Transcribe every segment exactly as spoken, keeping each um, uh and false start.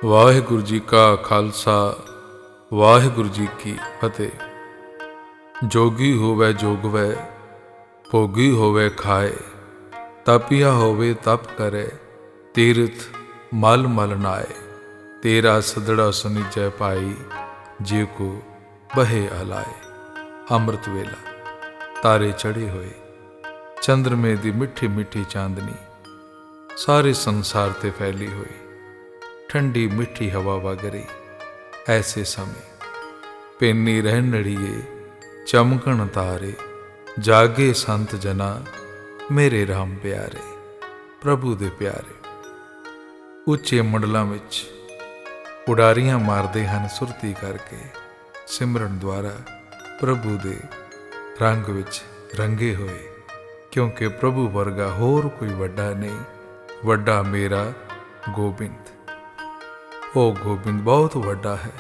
ਵਾਹਿਗੁਰੂ ਜੀ ਕਾ ਖਾਲਸਾ ਵਾਹਿਗੁਰੂ ਜੀ ਕੀ ਫਤਿਹ। ਜੋਗੀ ਹੋਵੇ ਜੋਗਵੈ, ਭੋਗੀ ਹੋਵੇ ਖਾਏ, ਤਪਿਆ ਹੋਵੇ ਤਪ ਕਰੇ, ਤੀਰਥ ਮਲ ਮਲ ਨਾਏ। ਤੇਰਾ ਸਦੜਾ ਸੁਨੀਜੈ ਪਾਈ, ਜੇ ਕੋ ਬਹੇ ਹਲਾਏ। ਅੰਮ੍ਰਿਤ ਵੇਲਾ, ਤਾਰੇ ਚੜੇ ਹੋਏ, ਚੰਦਰਮੇ ਦੀ ਮਿੱਠੀ ਮਿੱਠੀ ਚਾਂਦਨੀ ਸਾਰੇ ਸੰਸਾਰ ਤੇ ਫੈਲੀ ਹੋਈ, ਠੰਡੀ ਮਿੱਠੀ ਹਵਾ ਵਗ ਰਹੀ। ਐਸੇ ਸਮੇਂ ਪੈਨੀ ਰਹਿਣ ਨੜੀਏ, ਚਮਕਣ ਤਾਰੇ, ਜਾਗੇ ਸੰਤ ਜਨਾ ਮੇਰੇ ਰਾਮ ਪਿਆਰੇ। ਪ੍ਰਭੂ ਦੇ ਪਿਆਰੇ ਉੱਚੇ ਮੰਡਲਾਂ ਵਿੱਚ ਉਡਾਰੀਆਂ ਮਾਰਦੇ ਹਨ ਸੁਰਤੀ ਕਰਕੇ। ਸਿਮਰਨ ਦੁਆਰਾ ਪ੍ਰਭੂ ਦੇ ਰੰਗ ਵਿੱਚ ਰੰਗੇ ਹੋਏ, ਕਿਉਂਕਿ ਪ੍ਰਭੂ ਵਰਗਾ ਹੋਰ ਕੋਈ ਵੱਡਾ ਨਹੀਂ। ਵੱਡਾ ਮੇਰਾ ਗੋਬਿੰਦ, ਉਹ ਗੋਬਿੰਦ ਬਹੁਤ ਵੱਡਾ ਹੈ।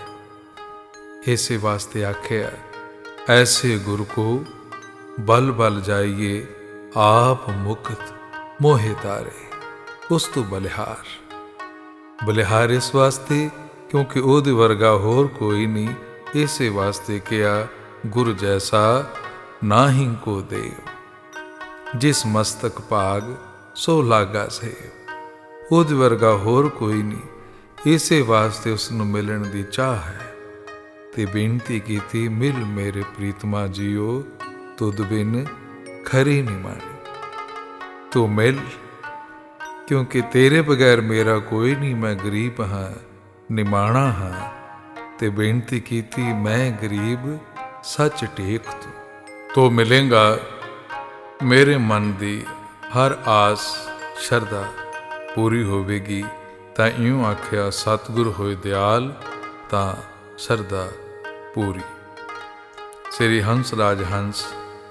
ਇਸੇ ਵਾਸਤੇ ਆਖਿਆ, ਐਸੇ ਗੁਰ ਕੋ ਬਲ ਬਲ ਜਾਈਏ, ਆਪ ਮੁਕਤ ਮੋਹਿ ਤਾਰੇ। ਉਸ ਤੋਂ ਬਲਿਹਾਰ, ਬਲਿਹਾਰ ਇਸ ਵਾਸਤੇ ਕਿਉਂਕਿ ਉਹਦੇ ਵਰਗਾ ਹੋਰ ਕੋਈ ਨਹੀਂ। ਇਸੇ ਵਾਸਤੇ ਕਿਹਾ, ਗੁਰ ਜੈਸਾ ਨਾਹੀਂ ਕੋ ਦੇਵ, ਜਿਸ ਮਸਤਕ ਭਾਗ ਸੋ ਲਾਗਾ ਸੇਵ। ਉਹਦੇ ਵਰਗਾ ਹੋਰ ਕੋਈ ਨਹੀਂ। ਇਸੇ ਵਾਸਤੇ ਉਸ ਨੂੰ ਮਿਲਣ ਦੀ ਚਾਹ ਹੈ ਤੇ ਬੇਨਤੀ ਕੀਤੀ, ਮਿਲ ਮੇਰੇ ਪ੍ਰੀਤਮਾ ਜੀਓ, ਤੁਧ ਬਿਨ ਖਰੀ ਨਹੀਂ ਮਾਣੀ। ਤੂੰ ਮਿਲ, ਕਿਉਂਕਿ ਤੇਰੇ ਬਗੈਰ ਮੇਰਾ ਕੋਈ ਨਹੀਂ। ਮੈਂ ਗਰੀਬ ਹਾਂ, ਨਿਮਾਣਾ ਹਾਂ, ਤੇ ਬੇਨਤੀ ਕੀਤੀ, ਮੈਂ ਗਰੀਬ ਸੱਚ ਟੇਕ ਤੂੰ। ਤੂੰ ਮਿਲੇਗਾ, ਮੇਰੇ ਮਨ ਦੀ ਹਰ ਆਸ ਸ਼ਰਧਾ ਪੂਰੀ ਹੋਵੇਗੀ। ਤਾਂ ਇਉਂ ਆਖਿਆ, ਸਤਿਗੁਰ ਹੋਏ ਦਿਆਲ, ਤਾਂ ਸ਼ਰਧਾ ਪੂਰੀ। ਸ੍ਰੀ ਹੰਸ ਰਾਜ ਹੰਸ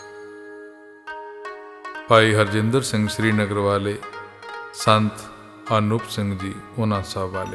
ਭਾਈ ਹਰਜਿੰਦਰ ਸਿੰਘ ਸ੍ਰੀਨਗਰ ਵਾਲੇ, ਸੰਤ ਅਨੂਪ ਸਿੰਘ ਜੀ ਉਹਨਾਂ ਸਾਹਿਬ ਵਾਲੇ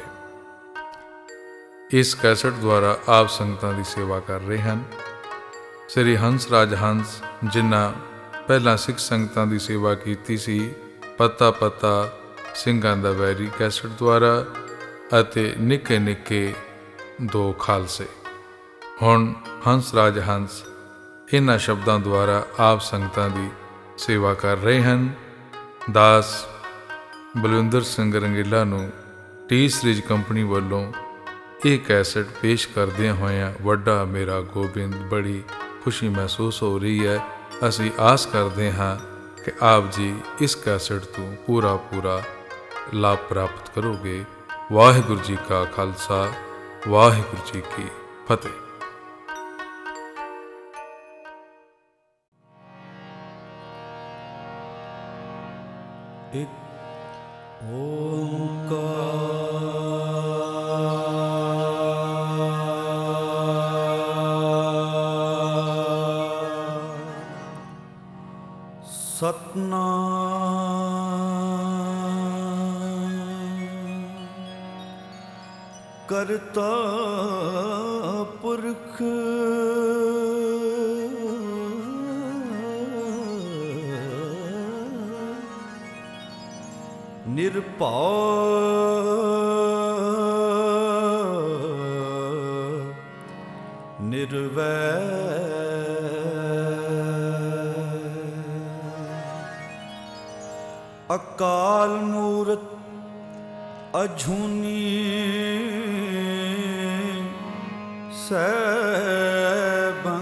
ਇਸ ਕੈਸਟ ਦੁਆਰਾ ਆਪ ਸੰਗਤਾਂ ਦੀ ਸੇਵਾ ਕਰ ਰਹੇ ਹਨ। ਸ੍ਰੀ ਹੰਸ ਰਾਜ ਹੰਸ, ਜਿਨ੍ਹਾਂ ਪਹਿਲਾਂ ਸਿੱਖ ਸੰਗਤਾਂ ਦੀ ਸੇਵਾ ਕੀਤੀ ਸੀ, ਪਤਾ ਪਤਾ ਸਿੰਘਾਂ ਦਾ ਵੈਰੀ ਕੈਸਟ ਦੁਆਰਾ, ਅਤੇ ਨਿੱਕੇ ਨਿੱਕੇ ਦੋ ਖਾਲਸੇ। ਹੁਣ ਹੰਸ ਰਾਜ ਹੰਸ ਇਹਨਾਂ ਸ਼ਬਦਾਂ ਦੁਆਰਾ ਆਪ ਸੰਗਤਾਂ ਦੀ ਸੇਵਾ ਕਰ ਰਹੇ ਹਨ। ਦਾਸ ਬਲਵਿੰਦਰ ਸਿੰਘ ਰੰਗੀਲਾ ਨੂੰ ਟੀ ਸੀਰੀਜ਼ ਕੰਪਨੀ ਵੱਲੋਂ ਇਹ ਕੈਸਟ ਪੇਸ਼ ਕਰਦਿਆਂ ਹੋਇਆਂ, ਵੱਡਾ ਮੇਰਾ ਗੋਬਿੰਦ, ਬੜੀ ਖੁਸ਼ੀ ਮਹਿਸੂਸ ਹੋ ਰਹੀ ਹੈ। ਅਸੀਂ ਆਸ ਕਰਦੇ ਹਾਂ ਕਿ ਆਪ ਜੀ ਇਸ ਕੈਸਟ ਤੋਂ ਪੂਰਾ ਪੂਰਾ ਲਾਭ ਪ੍ਰਾਪਤ ਕਰੋਗੇ। ਵਾਹਿਗੁਰੂ ਜੀ ਕਾ ਖਾਲਸਾ ਵਾਹਿਗੁਰੂ ਜੀ ਕੀ ਫਤਿਹ। ਇੱਕ ਓੰਕਾਰ ਸਤਨਾਮ ਕਰਤਾ ਪੁਰਖ ਨਿਰਭਉ ਨਿਰਵੈਰ। ਅਕਾਲ ਮੂਰਤ ਅਜੂਨੀ ਸੈਭੰ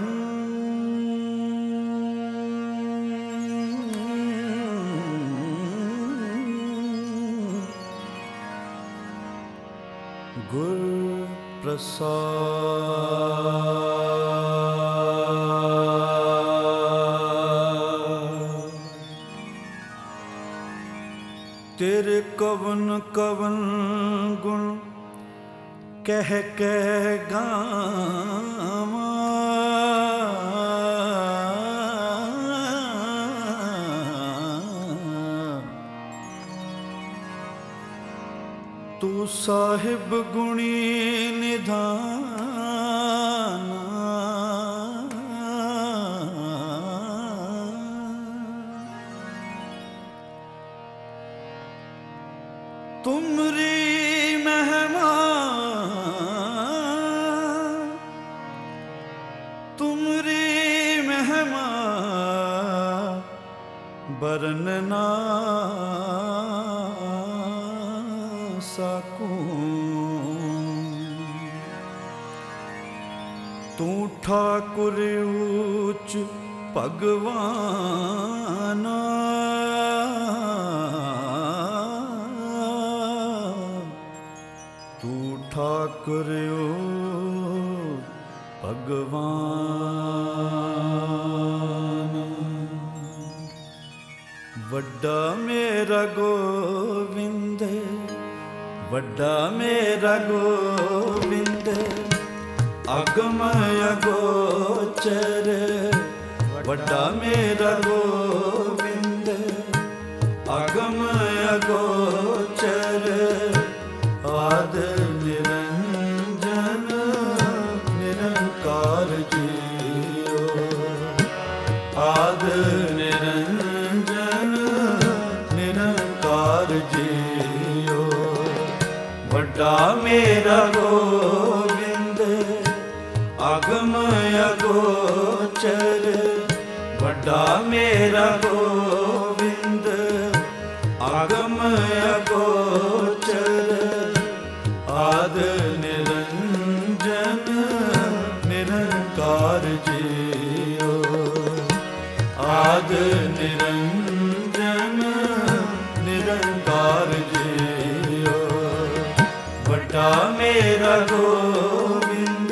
ਗੁਰ ਪ੍ਰਸਾਦ। ਤੇਰੇ ਕਵਨ ਕਵਨ ਗੁਣ ਕਹਿ ਕਹਿ ਗਾਵਾਂ, ਤੂੰ ਸਾਹਿਬ ਗੁਣੀ ਨਿਧਾਨ। ਤੁਮਰੀ ਮਹਿਮਾ बरन ना सकूं। तू ठाकुर ऊच भगवान, तू ठाकुर ऊच भगवान। वड्डा मेरा गोविंद, वड्डा मेरा गोविंद, अगम अगोचर। वड्डा मेरा गोविंद, अगम अगोचर। आद निरंजन निरंकार जियो, आद निरंजन निरंकार जियो। वड्डा मेरा गोविंद, अगम अगोचर। वड्डा मेरा गोविंद, अगम अगोचर। आद निरंजन निरंकार जियो, आद निरंजन निरंकार जियो। वड्डा मेरा गोविंद।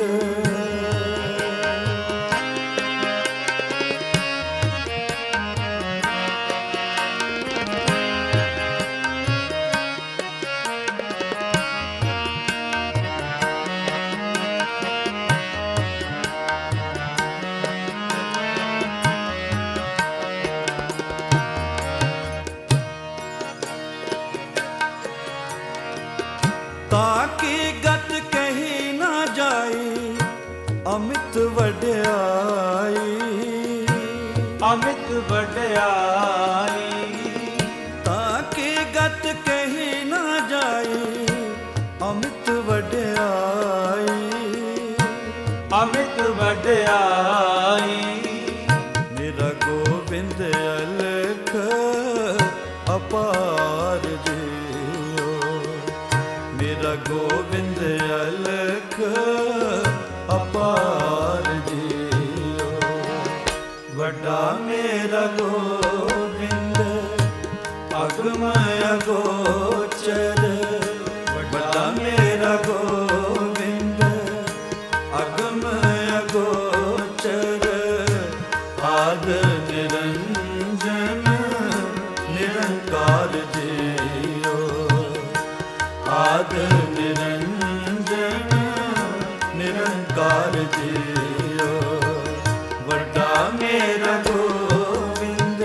ताकि गत कही ना जाए अमित वड्याई, अमित वड्याई। ताकि गत कही ना जाए अमित वड्याई, अमित वड्याई। मेरा गोविंद अलख अपार जियो, मेरा गोविंद अलख अपार जियो। वड्डा मेरा गोविंद, अगम अगोचर। वड्डा मेरा गोविंद, अगम अगोचर। आद निरंजन निरंकार जियो, आद निरंजन निरंकार जियो। वड्डा मेरा गोविंद।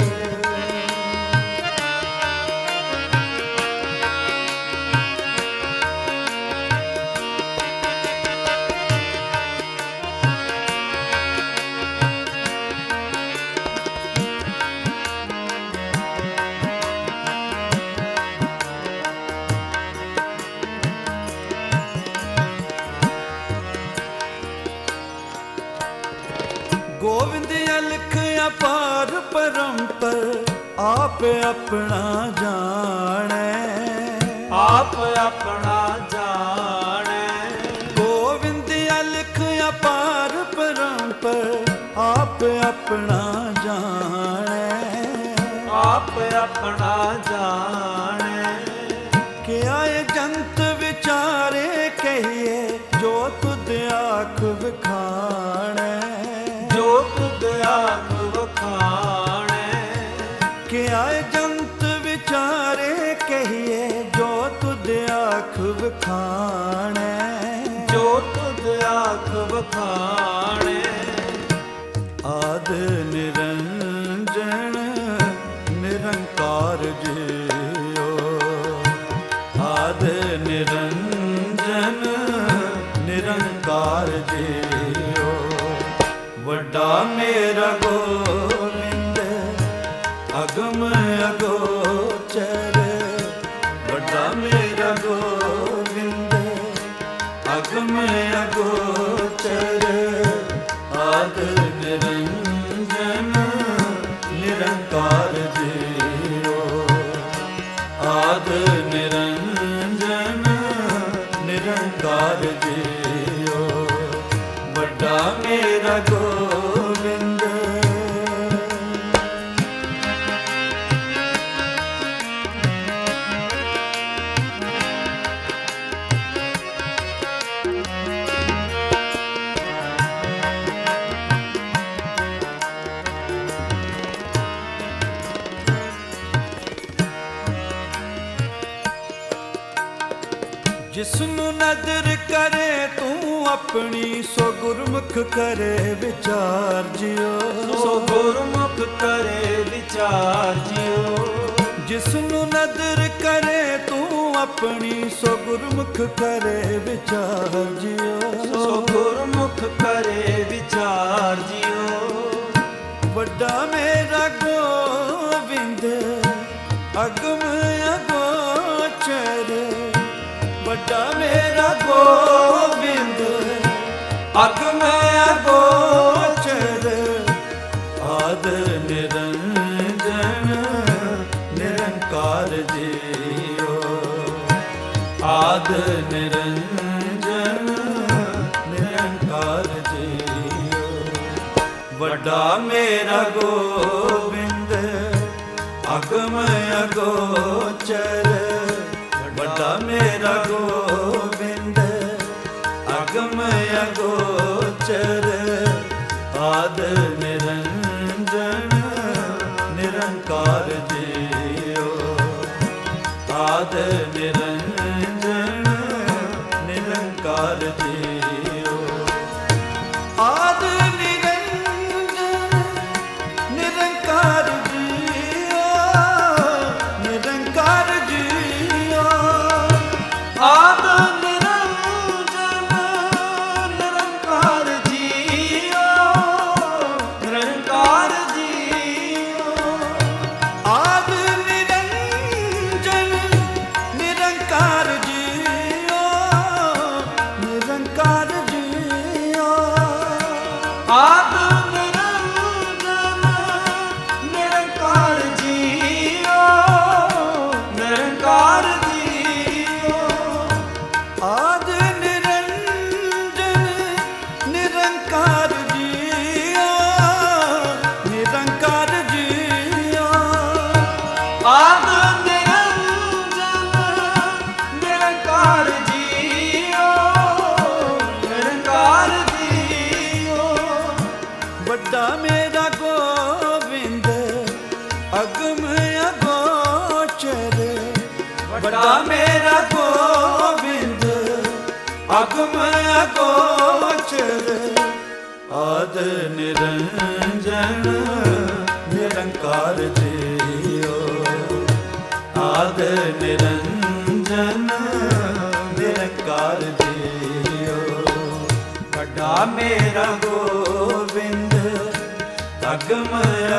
गोविंद अलख अपार परंपर, आप अपना जाने, आप अपना जाने। गोविंद अलख अपार परंपर, आप अपना जाने, आप अपना जाने। क्या ये जंत विचारे कहिए जो तुद आँख विखाणे, जो तुद आँख वखाणे। क्या ये जंत विचारे कहिए जो तुद आँख विखाणे, जो तुद आँख वखाणे। आद निरंजन निरंकार जियो, आद निरंजन निरंकार जियो। वड्डा मेरा गोविंद, अगम अगोचर। वड्डा मेरा गोविंद, अगम अगोचर। आद निरंजन निरंकार जियो। ਨਿਰੰਜਨ ਨਿਰੰਕਾਰ ਜੀਓ, ਵੱਡਾ ਮੇਰਾ ਗੋਬਿੰਦ। ਜਿਸਨੂੰ ਨਦਰ ਕਰੇ ਤੂੰ ਆਪਣੀ, ਸੋ ਗੁਰਮੁਖ ਕਰੇ ਵਿਚਾਰ ਜਿਓ, ਸੋ ਗੁਰਮੁਖ ਕਰੇ ਵਿਚਾਰ ਜਿਓ। ਜਿਸਨੂੰ ਨਦਰ ਕਰੇ ਤੂੰ ਆਪਣੀ, ਸੋ ਗੁਰਮੁਖ ਕਰੇ ਵਿਚਾਰ ਜਿਓ, ਸੋ ਗੁਰਮੁਖ ਕਰੇ ਵਿਚਾਰ ਜਿਓ। ਵੱਡਾ ਮੇਰਾ ਗੋਬਿੰਦ ਅਗਮ ਅਗੋਚਰ, ਵੱਡਾ ਮੇਰਾ ਗੋਬਿੰਦ ਅਗਮ ਅਗੋਚਰ, ਆਦ ਨਿਰੰਜਨ ਨਿਰੰਕਾਰ ਜੀਓ, ਆਦ ਨਿਰੰਜਨ ਨਿਰੰਕਾਰ ਜੀਓ, ਵੱਡਾ ਮੇਰਾ ਗੋਬਿੰਦ ਅਗਮ ਅਗੋਚਰ, ਵੱਡਾ ਮੇਰਾ ਗੋਬਿੰਦ ਅਗਮ ਅਗੋਚਰ, ਆਦ ਨਿਰੰਜਨ ਨਿਰੰਕਾਰ ਜੀਓ, ਆਦ ਨਿਰੰਜਨ ਨਿਰੰਕਾਰ ਜੀਓ, ਆਦ ਨਿਰੰਜਨ ਨਿਰੰਕਾਰ ਜੀਓ, ਨਿਰੰਕਾਰ ਜੀਓ, ਆਦ ਨਿਰੰਜਨ ਨਿਰੰਕਾਰ ਜੀਓ, ਨਿਰੰਕਾਰ ਜੀਓ, ਆਦ ਨਿਰੰਜਨ ਨਿਰੰਕਾਰ ਜੀਓ, ਨਿਰੰਕਾਰ ਜੀਓ, ਆਦ ਨਿਰੰਜਨ ਨਿਰੰਕਾਰ ਜੀਓ, ਨਿਰੰਕਾਰ ਜੀਓ, ਆਦ ਨਿਰੰਜਨ ਨਿਰੰਕਾਰ ਜੀਓ, ਨਿਰੰਕਾਰ ਜੀਓ, ਆਦ ਨਿਰੰਜਨ ਨਿਰੰਕਾਰ ਜੀਓ, ਨਿਰੰਕਾਰ ਜੀਓ, ਵੱਡਾ ਮੇਰਾ ਗੋਬਿੰਦ ਅਗਮ ਅਗੋਚਰ, ਵੱਡਾ ਮੇਰਾ ਗੋਬਿੰਦ ਅਗਮ ਅਗੋਚਰ, ਆਦ ਨਿਰੰਜਨ ਨਿਰੰਕਾਰ ਜੀਓ, ਆਦ ਨਿਰੰਜਨ ਨਿਰੰਕਾਰ ਜੀਓ, ਵੱਡਾ ਮੇਰਾ ਗੋਬਿੰਦ ਅਗਮ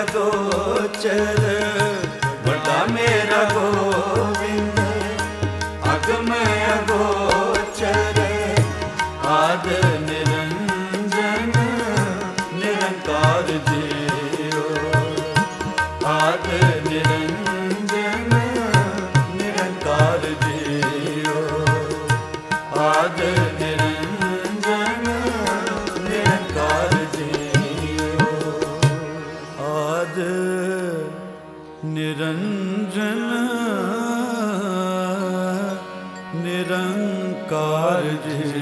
ਅਗੋਚਰ, ਵੱਡਾ ਮੇਰਾ ਗੋਬਿੰਦ ਅਗਮ ਅਗੋਚਰ, ਆਦ ਨਿਰੰਜਨ ਨਿਰੰਕਾਰ ਜੀਓ, ਆਦ ਨਿਰੰਜਨ ਨਿਰੰਕਾਰ ਜੀਓ, ਆਦ ਨਿਰੰਜਨ ਨਿਰੰਕਾਰ ਜੀਓ, ਆਦ ਨਿਰੰਜਨ ਨਿਰੰਕਾਰ ਜੀ।